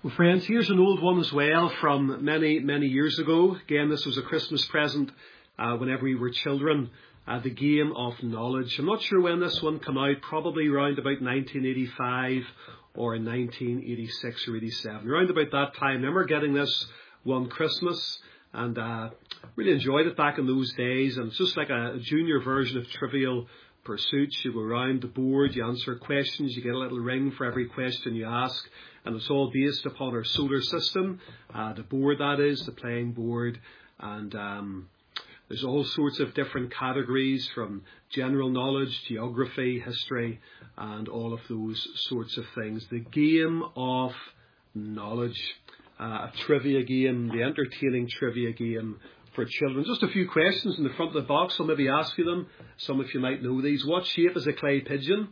Well, friends, here's an old one as well from many, many years ago. Again, this was a Christmas present whenever we were children. The Game of Knowledge. I'm not sure when this one came out, probably around about 1985 or 1986 or 87. Around about that time. I remember getting this one Christmas and really enjoyed it back in those days. And it's just like a junior version of Trivial Pursuit. You go around the board, you answer questions, you get a little ring for every question you ask. And it's all based upon our solar system, the board that is, the playing board. And there's all sorts of different categories from general knowledge, geography, history, and all of those sorts of things. The Game of Knowledge, a trivia game, the entertaining trivia game for children. Just a few questions in the front of the box. I'll maybe ask you them. Some of you might know these. What shape is a clay pigeon?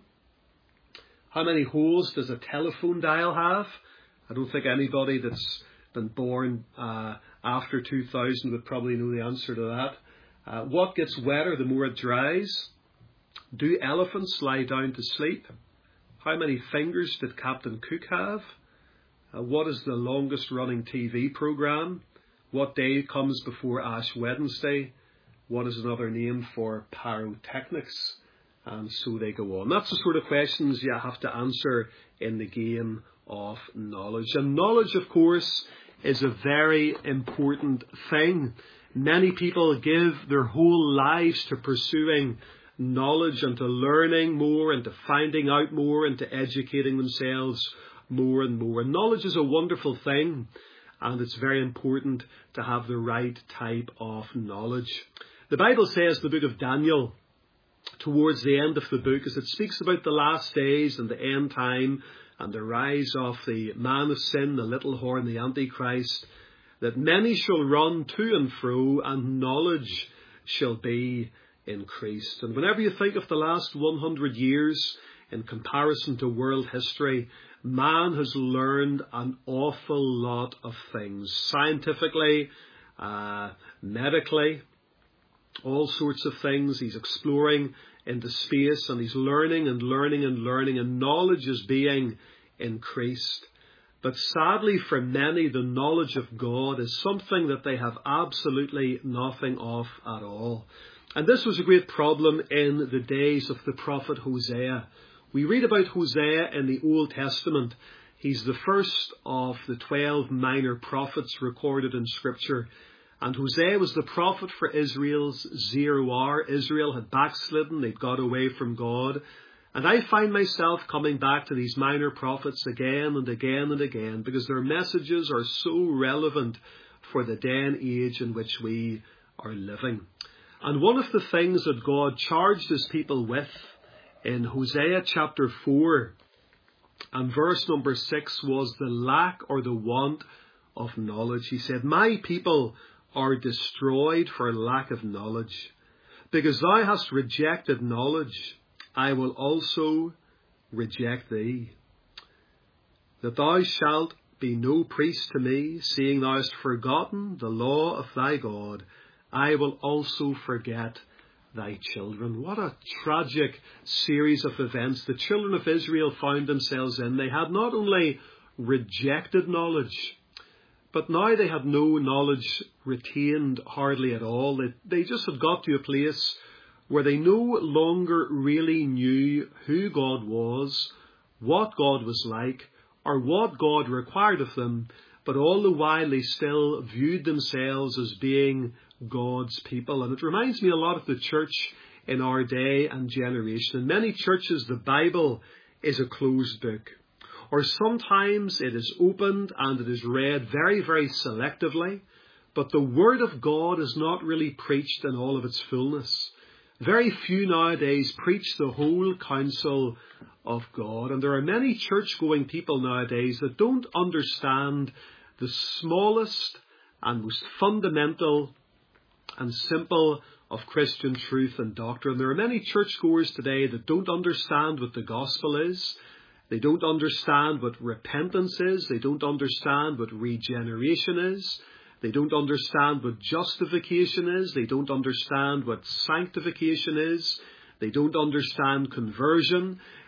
How many holes does a telephone dial have? I don't think anybody that's been born after 2000 would probably know the answer to that. What gets wetter the more it dries? Do elephants lie down to sleep? How many fingers did Captain Cook have? What is the longest running TV programme? What day comes before Ash Wednesday? What is another name for pyrotechnics? And so they go on. That's the sort of questions you have to answer in the Game of Knowledge. And knowledge, of course, is a very important thing. Many people give their whole lives to pursuing knowledge and to learning more and to finding out more and to educating themselves more and more. And knowledge is a wonderful thing, and it's very important to have the right type of knowledge. The Bible says, the book of Daniel, towards the end of the book, as it speaks about the last days and the end time and the rise of the man of sin, the little horn, the Antichrist, that many shall run to and fro and knowledge shall be increased. And whenever you think of the last 100 years in comparison to world history, man has learned an awful lot of things, scientifically, medically, all sorts of things. He's exploring into space and he's learning and learning and learning, and knowledge is being increased. But sadly for many, the knowledge of God is something that they have absolutely nothing of at all. And this was a great problem in the days of the prophet Hosea. We read about Hosea in the Old Testament. He's the first of the 12 minor prophets recorded in Scripture. And Hosea was the prophet for Israel's 0 hour. Israel had backslidden. They'd got away from God. And I find myself coming back to these minor prophets again and again and again because their messages are so relevant for the day and age in which we are living. And one of the things that God charged his people with in Hosea chapter 4 and verse number 6 was the lack or the want of knowledge. He said, "My people are destroyed for lack of knowledge. Because thou hast rejected knowledge, I will also reject thee. That thou shalt be no priest to me, seeing thou hast forgotten the law of thy God, I will also forget thy children." What a tragic series of events the children of Israel found themselves in. They had not only rejected knowledge, but now they had no knowledge retained hardly at all. They just had got to a place where they no longer really knew who God was, what God was like, or what God required of them, but all the while they still viewed themselves as being God's people. And it reminds me a lot of the church in our day and generation. In many churches, the Bible is a closed book. Or sometimes it is opened and it is read very, very selectively. But the Word of God is not really preached in all of its fullness. Very few nowadays preach the whole counsel of God. And there are many church-going people nowadays that don't understand the smallest and most fundamental and simple of Christian truth and doctrine. There are many churchgoers today that don't understand what the gospel is. They don't understand what repentance is. They don't understand what regeneration is. They don't understand what justification is. They don't understand what sanctification is. They don't understand conversion.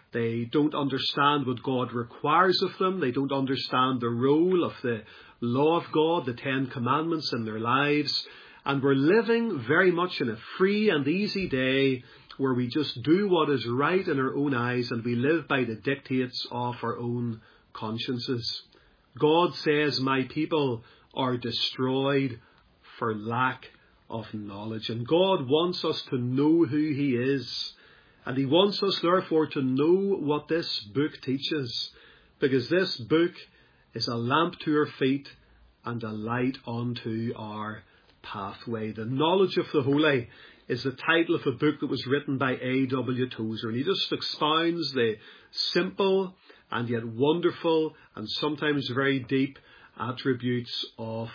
They don't understand what God requires of them. They don't understand the role of the law of God, the 10 Commandments in their lives. And we're living very much in a free and easy day where we just do what is right in our own eyes and we live by the dictates of our own consciences. God says, my people are destroyed for lack of knowledge. And God wants us to know who He is. And He wants us, therefore, to know what this book teaches. Because this book is a lamp to our feet and a light unto our pathway. The Knowledge of the Holy is the title of a book that was written by A.W. Tozer. And he just expounds the simple and yet wonderful and sometimes very deep attributes of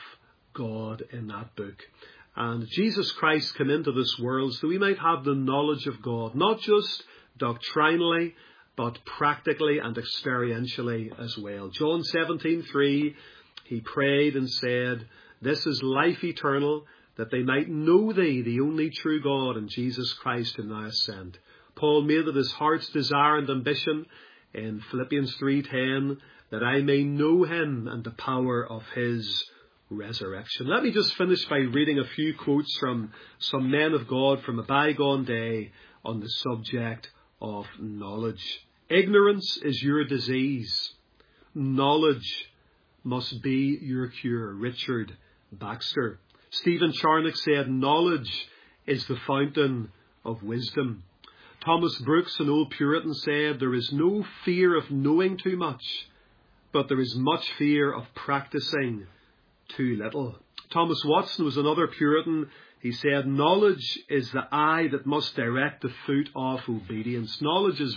God in that book. And Jesus Christ came into this world so we might have the knowledge of God, not just doctrinally, but practically and experientially as well. John 17:3, He prayed and said, this is life eternal, that they might know Thee, the only true God, and Jesus Christ whom Thou hast sent. Paul made it his heart's desire and ambition in Philippians 3:10, that I may know Him and the power of His resurrection. Let me just finish by reading a few quotes from some men of God from a bygone day on the subject of knowledge. Ignorance is your disease. Knowledge must be your cure. Richard Baxter. Stephen Charnock said, knowledge is the fountain of wisdom. Thomas Brooks, an old Puritan, said, there is no fear of knowing too much, but there is much fear of practicing too little. Thomas Watson was another Puritan. He said, knowledge is the eye that must direct the foot of obedience. Knowledge is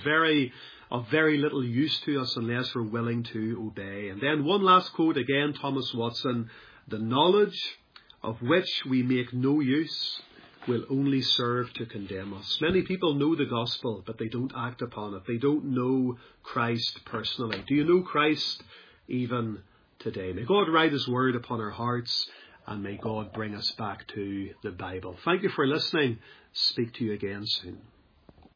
of very little use to us unless we're willing to obey. And then one last quote again, Thomas Watson, the knowledge of which we make no use will only serve to condemn us. Many people know the gospel, but they don't act upon it. They don't know Christ personally. Do you know Christ even today? May God write His word upon our hearts, and may God bring us back to the Bible. Thank you for listening. Speak to you again soon.